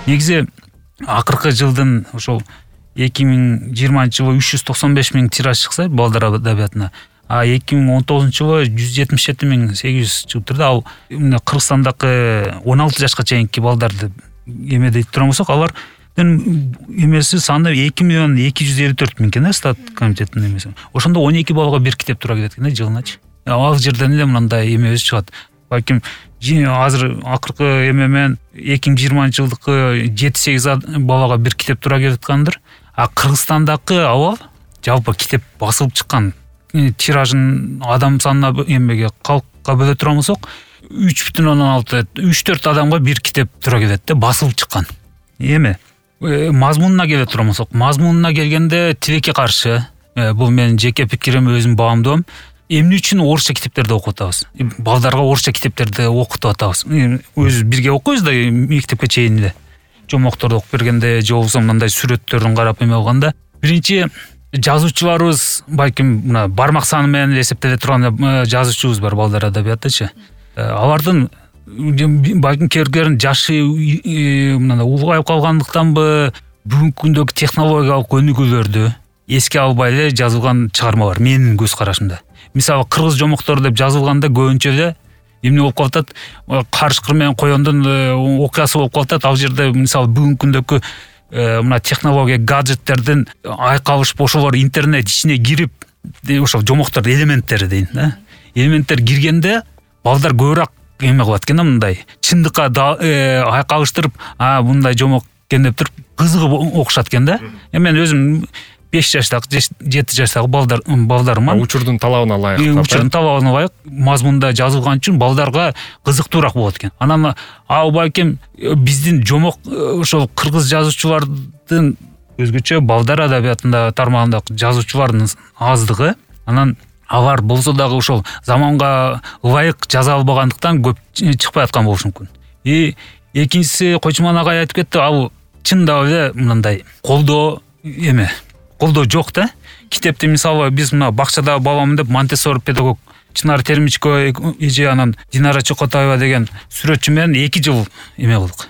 негизи акыркы жылдын ошол 2020-жылы 395 000 тираж чыкса балдар адабиятына, а 2019-жылы 177 800 чыгып турду. Ал Кыргызстандагы 16 жашка чейинки балдарды эмеде турмусак, алардын эмеси саны 2 254 000 экен, стат комитетинин эмеси. Ошондо 12 балага бир китеп тура келет экен жылыначы. Ал жерден эле мындай эмебиз чыгат. Балким азыр акыркы эме менен 2020-жылдыкы 7-8 балага бир китеп тура келип аткандыр. А Кыргызстандагы абал жалпы китеп басылып чыккан тиражын адам санына эмеге калкка бөлө турмусак 3,6 3-4 адамга бир китеп тура келет да, басылып чыккан. Эме мазмунуна келе турмусак, мазмунуна келгенде тилекке каршы, бул менин жеке пикирим, өзүм баамдоом. Эмне үчүн орусча китептерди окуп атабыз? Балдарга орусча китептерди окутуп атабыз. Өзүбүз бирге окуйбуз да, мектепке чейин эле. Жомокторду окуп бергенде, же болбосо мындай сүрөттөрүн карап эме кылганда, биринчи жазуучуларыбыз балким мына бармак саны менен эсептеле турган жазуучубуз бар балдар адабиятычы. Алардын балким кергерин жашы мындай улгайып калгандыктанбы, бүгүнкү күндөгү технологиялык өнүгүүлөрдү эске албай эле жазылган чыгарма бар менин көз карашымда. Мисалы кыргыз жомоктор деп жазылганда көбүнчө эле эмне болуп калат? Карышкыр менен коёндун окуясы болуп калат. Ал жерде мисалы бүгүнкү күндөгү мына технология, гаджеттердин айкалышып ошолор интернет ичине кирип, ошол жомоктор элементтери дейин да. Элементтер киргенде балдар көбүрөөк эме кылат экен, мындай чындыкка айкалыштырып, мындай жомок экен деп туруп кызыгып окушат экен да. Мен өзүм 5 жаштагы, 7 жаштагы балдарым бар. Учурдун талабына ылайык. Учурдун талабына ылайык мазмунда жазылган үчүн балдарга кызыктуураак болот экен. Анан балким биздин жомок ошол кыргыз жазуучулардын өзгөчө балдар адабиятында тармагында жазуучулардын аздыгы, анан алар болсо дагы ошол заманга ылайык жаза албагандыктан көп чыкпай аткан болушу мүмкүн. Экинчиси, Койчуман агай айтып кетти, ал чындап эле мындай колдоо жок да. Китепти мисалы биз мына бакчада баламын деп Монтессори педагог Чынар Термичко эже, анан Динара Чокотаева деген сүрөтчү менен 2 жыл эме кылдык.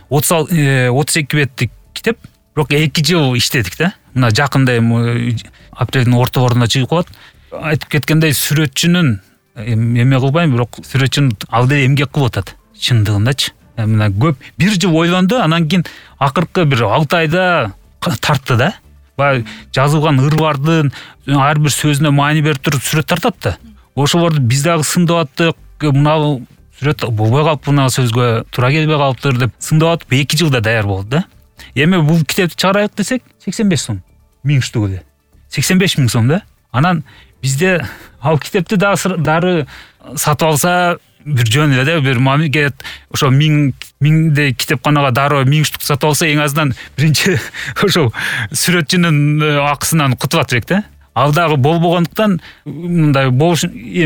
32 беттик китеп, бирок 2 жыл иштедик да. Мына жакында апрелдин ортолорунда чыгып калат. Айтып кеткендей, сүрөтчүнүн эме кылбайм, бирок сүрөтчүнүн алды эмгек кылып атат чындыгындачы. Мына көп 1 жыл ойлонду, анан кийин акыркы бир 6 айда тартты да. Жазылган ырлардын ар бир сөзүнө маани берип туруп сүрөт тартат да. Ошолорду биз дагы сындап аттык. Мына сүрөт болбой калып, мына сөзгө туура келбей калыптыр деп сындап атып 2 жылда даяр болду да. Эми бул китепти чыгарайык десек 85 сом. 1000 штук эле. 85 000 сом да. Анан бизде ал китепти дары сатып алса бир жөн эле да, бир мамлекет ошо 1000 китепканага дароо 1000 штук сатып алса, эң азынан биринчи ошол сүрөтчүнүн акысынан кутулат элек да. Ал дагы болбогондуктан мындай болуш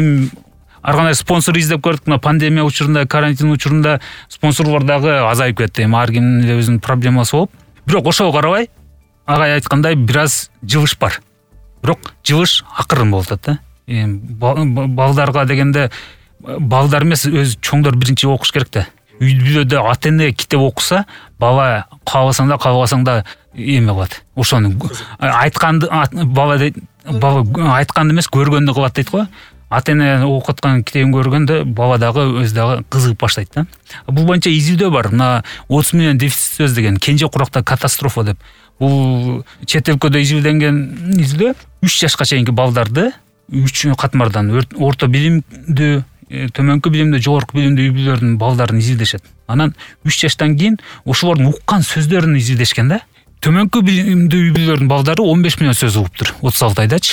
ар кандай спонсор издеп көрдүк. Мына пандемия учурунда, карантин учурунда спонсорлор дагы азайып кетти. Ар кимдин эле өзүнүн проблемасы болуп. Бирок ошого карабай, агай айткандай бир аз жылыш бар. Бирок жылыш акырын болуп атат да. Балдарга дегенде балдар эмес, өз чоңдор биринчи окуш керек да. Үй-бүлөдө ата-эне китеп окуса, бала кааласаң да каалбасаң да эме кылат. Ошону айтканды бала айтканды эмес, көргөндү кылат дейт го. Ата-эне окуп аткан китебин көргөндө бала дагы өзү дагы кызыгып баштайт да. Бул боюнча изилдөө бар. Мына 30 миллион дефицит сөз деген Кенже Куракта катастрофа деп. Бул чет өлкөдө изилденген изилдөө 3 жашка чейинки балдарды 3 катмардан орто билимдүү, төмөнкү билимдүү, жогорку билимдүү үй-бүлөлөрдүн балдарын изилдешет. Анан 3 жаштан кийин ошолордун уккан сөздөрүн изилдешкен да. Төмөнкү билимдүү үй-бүлөлөрдүн балдары 15 миллион сөз угуптур 36 айдачы.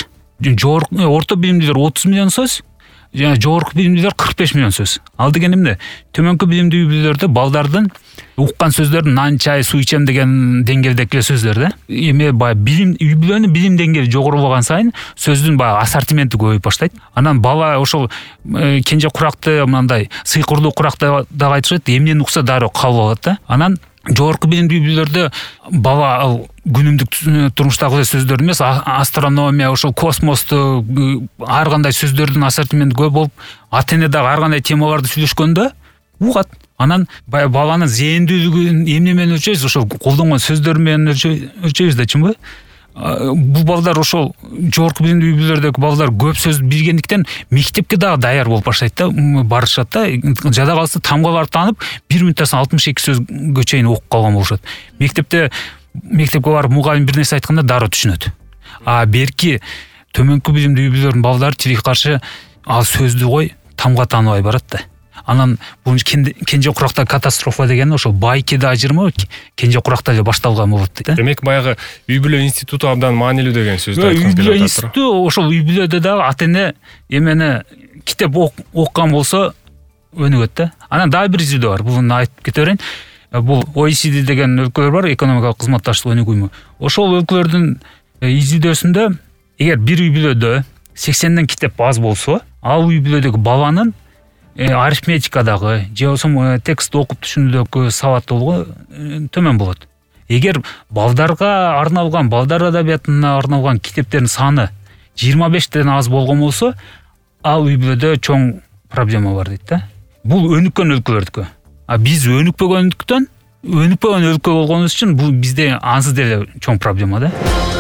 Орто билимдүүлөр 30 миллион сөз, жана жогорку билимдүүлөр 45 миллион сөз. Ал деген эмне? Төмөнкү билимдүү үй-бүлөлөрдө балдардын уккан сөздөрүн нан, чай, суу ичем деген деңгээлдеги сөздөр да. Эми билим үй-бүлөнүн билим деңгээли жогору болгон сайын сөздүн ассортименти көбөйүп баштайт. Анан бала ошол Кенже Куракты мындай сыйкырдуу Куракта дагы айтышат, эмнени укса дароо кабыл алат да. Анан жогорку билимдүү үй-бүлөлөрдө бала күнүмдүк турмуштагы сөздөр эмес, астрономия, ошол космосту, ар кандай сөздөрдүн ассортименти көп болуп, ата-эне дагы ар кандай темаларды сүйлөшкөндө угат. Анан баягы баланын зээндүүлүгүн эмне менен өлчөйбүз, ошол колдонгон сөздөр менен өлчөйбүз да, чынбы? Бул балдар ошол жогорку билимдүү үй бүлөлөрдөгү балдар көп сөз билгендиктен мектепке дагы даяр болуп баштайт да, барышат да. Жада калса тамга барып таанып 1 мүнөттөн соң 62 сөзгө чейин окуп калган болушат. Мектепке барып мугалим бир нерсе айтканда дароо түшүнөт. Берки төмөнкү билимдүү үй бүлөлөрдүн балдары тиги каршы ал сөздү кой тамга тааныбай барат да. Анан бул кенже куракта катастрофа деген ошол байкеде ажырымы кенже куракта эле башталган болот дейт. Демек баягы үй бүлө институту абдан маанилүү деген сөздү айткыңыз келип атат. Үй бүлө институту ошол үй бүлөдө дагы ата эне эмени китеп окуган болсо өнүгөт да. Анан дагы бир изилдөө бар. Буну айтып кете берейин. Бул OECD деген өлкөлөр бар, экономикалык кызматташтык өнүгүү уюму. Ошол өлкөлөрдүн изилдөөсүндө эгер бир үй бүлөдө 80ден китеп аз болсо, ал үй бүлөдөгү баланын арифметикадагы же болбосо текст окуп түшүнүүдөгү сабаттуулугу төмөн болот. Эгер балдарга арналган, балдар адабиятына арналган китептердин саны 25ден аз болгон болсо, ал үй бүлөдө чоң проблема бар дейт да. Бул өнүккөн өлкөлөрдүкү. Биз өнүкпөгөн өлкө болгонубуз үчүн бул бизде ансыз деле чоң проблема да.